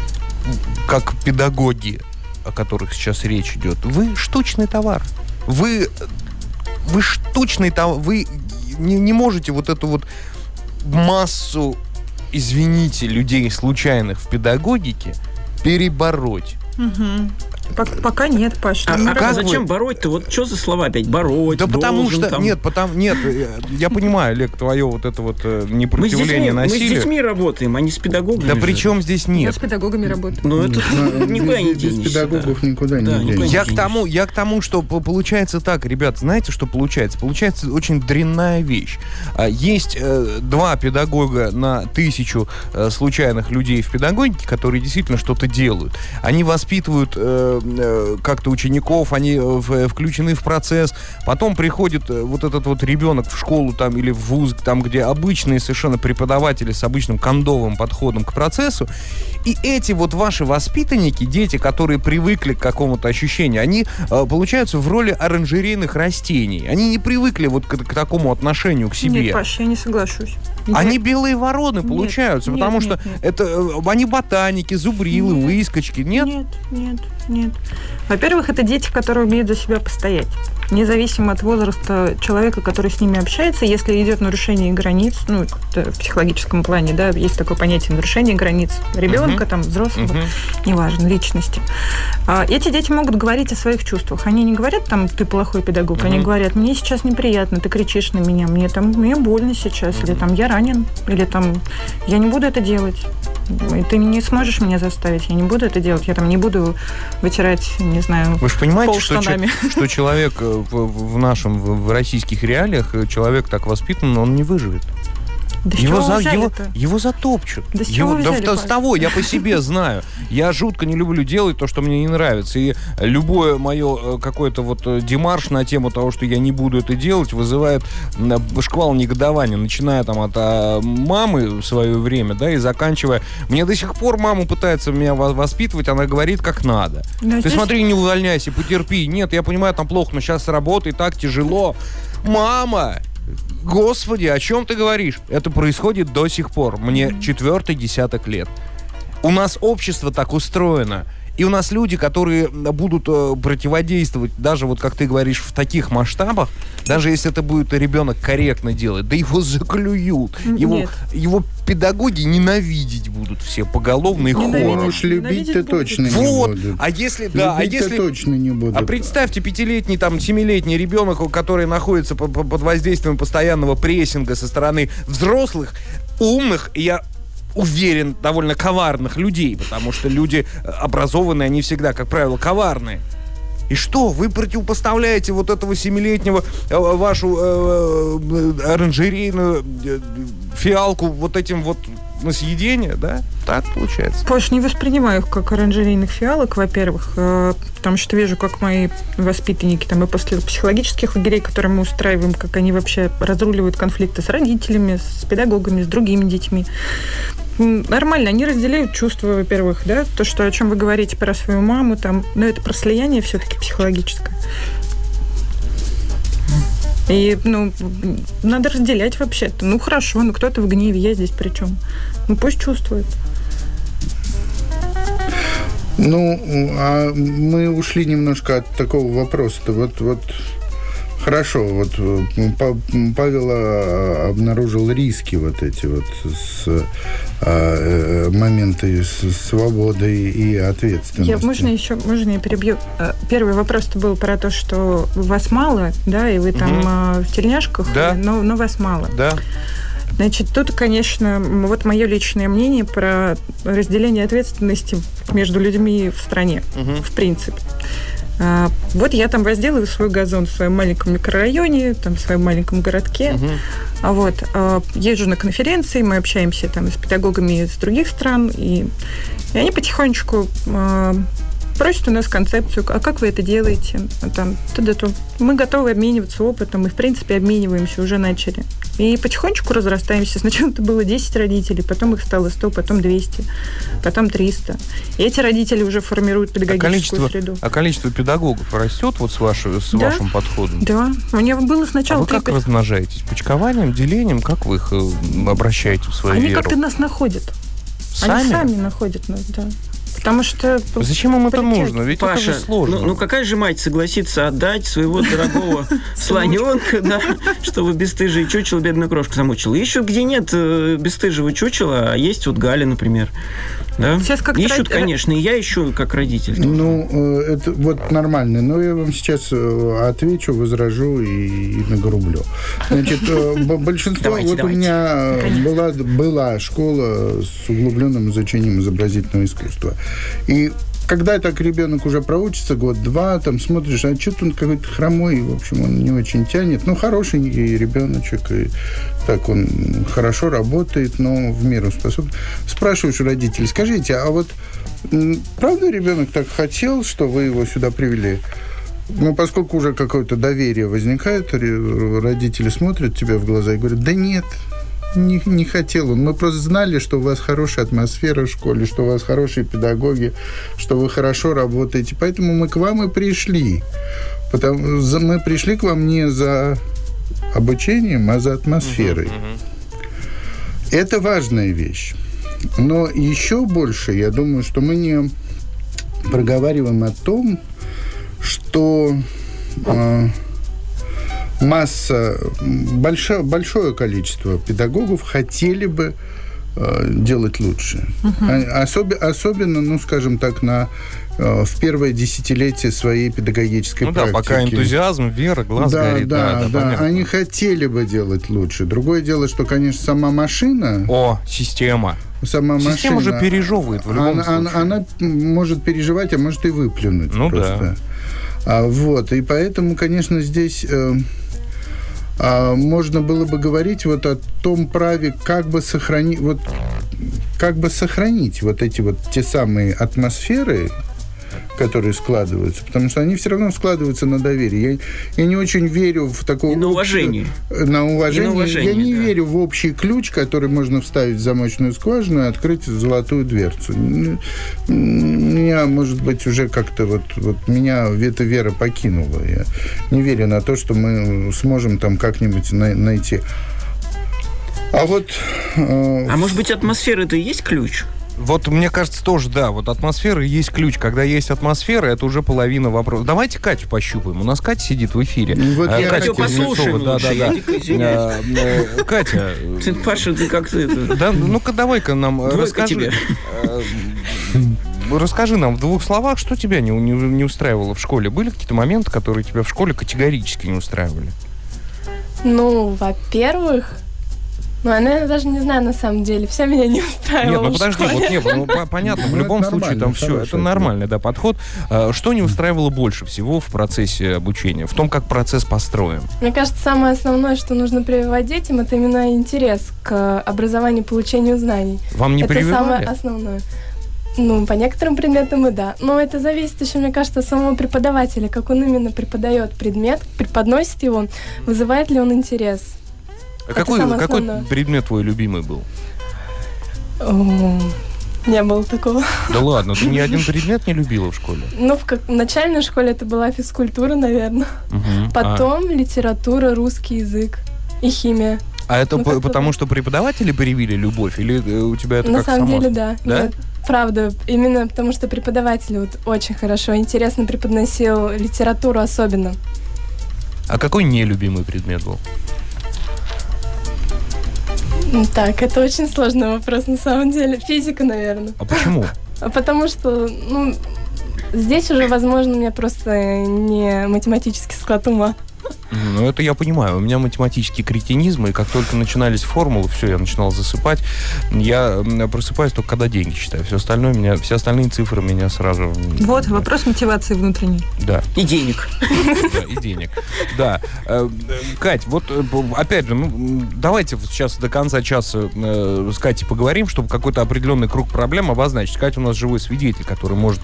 как педагоги, о которых сейчас речь идет, вы штучный товар. Вы штучный товар. Вы не можете вот эту вот массу, извините, людей случайных в педагогике перебороть. Пока нет, Паш. Зачем бороть-то? Вот что за слова опять? Бороть, да потому должен, что... там... Нет, я понимаю, Олег, твое вот это вот непротивление насилию. Мы с детьми работаем, а не с педагогами. Да при чем здесь нет? Я с педагогами работаю. Ну, это никуда не денешься. Без педагогов никуда не денешься. Я к тому, что получается так, ребят, знаете, что получается? Получается очень дрянная вещь. Есть 2 педагога на 1000 случайных людей в педагогике, которые действительно что-то делают. Они воспитывают как-то учеников, они включены в процесс. Потом приходит вот этот вот ребенок в школу там или в вуз, там, где обычные совершенно преподаватели с обычным кондовым подходом к процессу. И эти вот ваши воспитанники, дети, которые привыкли к какому-то ощущению, они получаются в роли оранжерейных растений. Они не привыкли вот к такому отношению к себе. Нет, Паш, я не соглашусь. Они белые вороны получаются, потому что это они ботаники, зубрилы, выскочки. Нет? Нет. Во-первых, это дети, которые умеют за себя постоять. независимо от возраста человека, который с ними общается, если идет нарушение границ, ну, в психологическом плане, да, есть такое понятие нарушение границ ребенка, там, взрослого, неважно, личности. Эти дети могут говорить о своих чувствах. Они не говорят, там, ты плохой педагог, они говорят, мне сейчас неприятно, ты кричишь на меня, мне больно сейчас, или там, я ранен, или там, я не буду это делать. И ты не сможешь меня заставить, я не буду это делать, я там не буду вытирать, не знаю, вы же понимаете, полштанами. что человек в российских реалиях, человек так воспитан, он не выживет. Да его затопчут. Да с чего вы взяли, с того, я по себе знаю. Я жутко не люблю делать то, что мне не нравится. И любое мое какой-то вот демарш на тему того, что я не буду это делать, вызывает шквал негодования. Начиная там от мамы в свое время, да, и заканчивая... Мне до сих пор мама пытается меня воспитывать, она говорит, как надо. Но ты смотри, не увольняйся, потерпи. Нет, я понимаю, там плохо, но сейчас работай, так тяжело. Мама! Господи, о чем ты говоришь? Это происходит до сих пор. Мне 4-й десяток лет. У нас общество так устроено. И у нас люди, которые будут противодействовать, даже вот как ты говоришь, в таких масштабах, даже если это будет ребенок корректно делать, да его заклюют. Его педагоги ненавидеть будут все поголовно и хором. Уж любить-то точно не будут. А если, да, точно не будут. А представьте, 5-летний, там, 7-летний ребенок, который находится под воздействием постоянного прессинга со стороны взрослых, умных, и я уверен, довольно коварных людей, потому что люди образованные, они всегда, как правило, коварные. И что, вы противопоставляете вот этого 7-летнего вашу оранжерейную фиалку вот этим вот на съедение, да? Так получается. Паш, не воспринимаю их как оранжерейных фиалок, во-первых, потому что вижу, как мои воспитанники там и после психологических лагерей, которые мы устраиваем, как они вообще разруливают конфликты с родителями, с педагогами, с другими детьми. Нормально, они разделяют чувства, во-первых, да, то, что, о чем вы говорите про свою маму, там, но это про слияние все-таки психологическое. И, надо разделять вообще-то. Ну, хорошо, кто-то в гневе, я здесь при чем? Пусть чувствует. А мы ушли немножко от такого вопроса-то. Вот хорошо, вот Павел обнаружил риски вот эти вот с моменты свободы и ответственности. Можно я перебью? Первый вопрос-то был про то, что вас мало, да, и вы там в тельняшках, да. но вас мало. Да. Значит, тут, конечно, вот мое личное мнение про разделение ответственности между людьми в стране, в принципе. Вот я там возделываю свой газон в своем маленьком микрорайоне, там, в своем маленьком городке. Езжу на конференции, мы общаемся там с педагогами из других стран, и они потихонечку просят у нас концепцию, а как вы это делаете? Мы готовы обмениваться опытом, и, в принципе, обмениваемся, уже начали. И потихонечку разрастаемся. Сначала это было 10 родителей, потом их стало 100, потом 200, потом 300. И эти родители уже формируют педагогическую среду. А количество педагогов растет вот с вашим подходом? Да. У меня было сначала... А вы как размножаетесь? Почкованием, делением? Как вы их обращаете в свою веру? Они как-то нас находят. Они сами находят нас, да. Потому что... Зачем им это нужно? Ведь Паша, это же сложно. Какая же мать согласится отдать своего дорогого слоненка, да, чтобы бесстыжие чучело бедную крошку замучила? Ищут, где нет бесстыжего чучела, а есть вот Галя, например. Да? Ищут, конечно, и я ищу как родитель. Это вот нормально. Но я вам сейчас отвечу, возражу и нагрублю. Значит, большинство... У меня была школа с углубленным изучением изобразительного искусства. И когда так ребенок уже проучится год-два, там смотришь, а что-то он какой-то хромой, в общем, он не очень тянет. Хорошенький ребеночек, и так он хорошо работает, но в меру способен. Спрашиваешь у родителей, скажите, а вот правда ребенок так хотел, что вы его сюда привели? Поскольку уже какое-то доверие возникает, родители смотрят тебе в глаза и говорят, да нет, не хотел он. Мы просто знали, что у вас хорошая атмосфера в школе, что у вас хорошие педагоги, что вы хорошо работаете. Поэтому мы к вам и пришли. Мы пришли к вам не за обучением, а за атмосферой. Это важная вещь. Но еще больше, я думаю, что мы не проговариваем о том, что большое количество педагогов хотели бы делать лучше. Особенно, ну, скажем так, в первое десятилетие своей педагогической практики. Пока энтузиазм, вера, глаз горит. Да. Они хотели бы делать лучше. Другое дело, что, конечно, сама машина... Система. Система же пережевывает в любом случае. Она может переживать, а может и выплюнуть. Да. И поэтому, конечно, здесь... можно было бы говорить вот о том праве, как бы сохранить вот эти вот те самые атмосферы, которые складываются, потому что они все равно складываются на доверии. Я не очень верю в такое... На уважение. На уважение. Я не верю в общий ключ, который можно вставить в замочную скважину и открыть золотую дверцу. Меня, может быть, уже как-то меня эта вера покинула. Я не верю на то, что мы сможем там как-нибудь найти. А может быть, атмосфера-то и есть ключ? Вот, мне кажется, тоже, да. Вот атмосфера есть ключ. Когда есть атмосфера, это уже половина вопроса. Давайте Катю пощупаем. У нас Катя сидит в эфире. Катю послушаем лучше. Катя. Паша, ты как ты это... Да, ну-ка, давай-ка нам расскажи. Расскажи нам в 2 словах, что тебя не устраивало в школе. Были какие-то моменты, которые тебя в школе категорически не устраивали? Ну, во-первых... я даже не знаю, на самом деле. Все меня не устраивало. Нет, подожди, понятно, в любом случае там все, это нормальный, подход. Что не устраивало больше всего в процессе обучения? В том, как процесс построен? Мне кажется, самое основное, что нужно прививать детям, это именно интерес к образованию и получению знаний. Вам не прививали? Это самое основное. По некоторым предметам и да. Но это зависит еще, мне кажется, от самого преподавателя, как он именно преподает предмет, преподносит его, вызывает ли он интерес. А какой предмет твой любимый был? Не было такого. Да ладно, ты ни один предмет не любила в школе? В начальной школе это была физкультура, наверное. Потом литература, русский язык и химия. А это потому, что преподаватели привили любовь? Или у тебя это как само? На самом деле, да. Нет, правда, именно потому, что преподаватель очень хорошо, интересно преподносил литературу особенно. А какой нелюбимый предмет был? Так, это очень сложный вопрос на самом деле. Физика, наверное. А почему? Потому что, здесь уже, возможно, у меня просто не математический склад ума. Это я понимаю. У меня математический кретинизм, и как только начинались формулы, все, я начинал засыпать. Я просыпаюсь только когда деньги считаю. Все остальные цифры меня сразу... Вот, вопрос мотивации внутренней. Да. И денег. Да, и денег. Да. Кать, опять же, давайте сейчас до конца часа с Катей поговорим, чтобы какой-то определенный круг проблем обозначить. Катя у нас живой свидетель, который может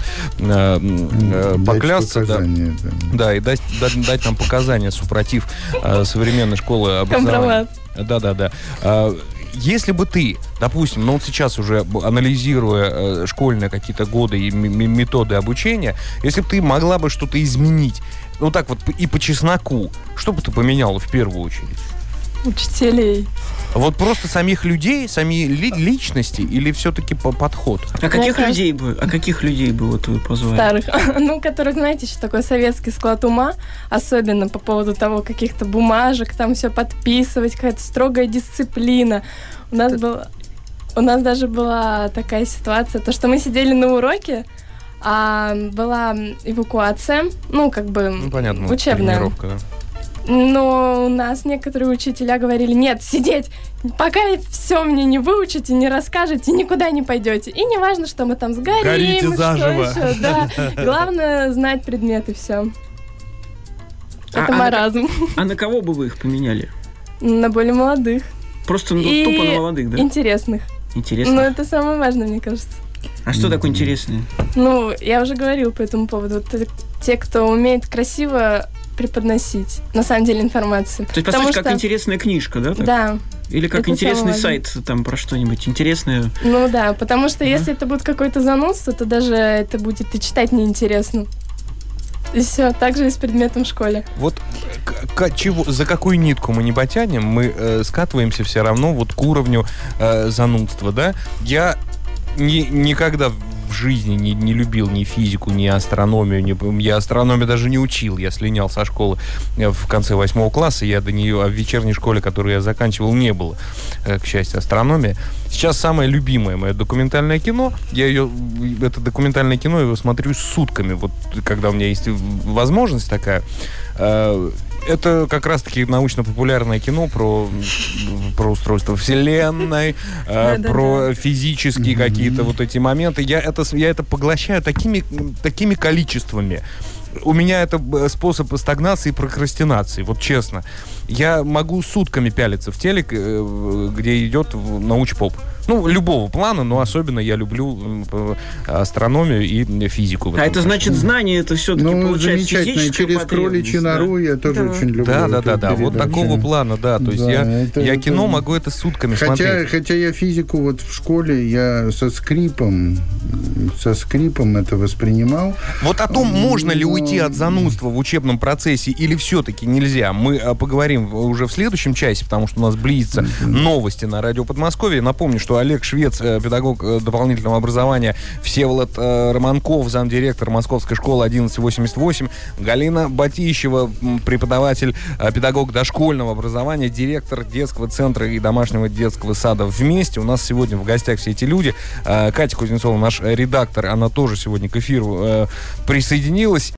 поклясться. Да, и дать нам показания супротив современной школы образования. Да. Если бы ты, допустим, сейчас уже анализируя школьные какие-то годы и методы обучения, если бы ты могла бы что-то изменить, и по чесноку, что бы ты поменяла в первую очередь? Учителей. Просто самих людей, сами личности или все-таки подход? А каких людей бы вы позвали? Старых. Которых, знаете, еще такой советский склад ума, особенно по поводу того, каких-то бумажек, там все подписывать, какая-то строгая дисциплина. У нас даже была такая ситуация, то, что мы сидели на уроке, а была эвакуация, понятно, учебная. Тренировка, да. Но у нас некоторые учителя говорили: нет, сидеть, пока все мне не выучите, не расскажете, никуда не пойдете. И не важно, что мы там сгорим, горите заживо. Что еще, да. Главное знать предметы, все. Это маразм. А на кого бы вы их поменяли? На более молодых. Просто тупо на молодых, да? Интересных. Это самое важное, мне кажется. А что такое интересное? Я уже говорила по этому поводу. Те, кто умеет красиво преподносить, на самом деле, информацию. То есть, по сути, как интересная книжка, да? Да. Или как интересный сайт, там, про что-нибудь интересное. Да, потому что если это будет какое-то занудство, то даже это будет и читать неинтересно. И все, так же и с предметом в школе. За какую нитку мы не потянем, мы скатываемся все равно к уровню занудства, да? Я никогда в жизни не любил ни физику, ни астрономию. Я астрономию даже не учил. Я слинял со школы в конце 8 класса. Я до нее, а в вечерней школе, которую я заканчивал, не было, к счастью, астрономия. Сейчас самое любимое мое документальное кино. Это документальное кино, я его смотрю сутками. Вот когда у меня есть возможность такая. Это как раз-таки научно-популярное кино про устройство Вселенной, про физические какие-то вот эти моменты. Я это поглощаю такими количествами. У меня это способ стагнации и прокрастинации, вот честно. Я могу сутками пялиться в телек, где идет научпоп. Любого плана, но особенно я люблю астрономию и физику. А это значит знание, это все-таки получается замечательно. Через кроличью нору я тоже очень люблю. Да. Вот такого плана, да. То есть я кино могу это сутками смотреть. Хотя я физику вот в школе, я со скрипом это воспринимал. Вот о том, можно ли уйти от занудства в учебном процессе или все-таки нельзя, мы поговорим уже в следующем часе, потому что у нас близятся новости на радио Подмосковье. Напомню, что Олег Швец, педагог дополнительного образования, Всеволод Романков, замдиректора Московской школы 1188, Галина Батищева, преподаватель, педагог дошкольного образования, директор детского центра и домашнего детского сада «Вместе». У нас сегодня в гостях все эти люди. Катя Кузнецова, наш редактор, она тоже сегодня к эфиру присоединилась.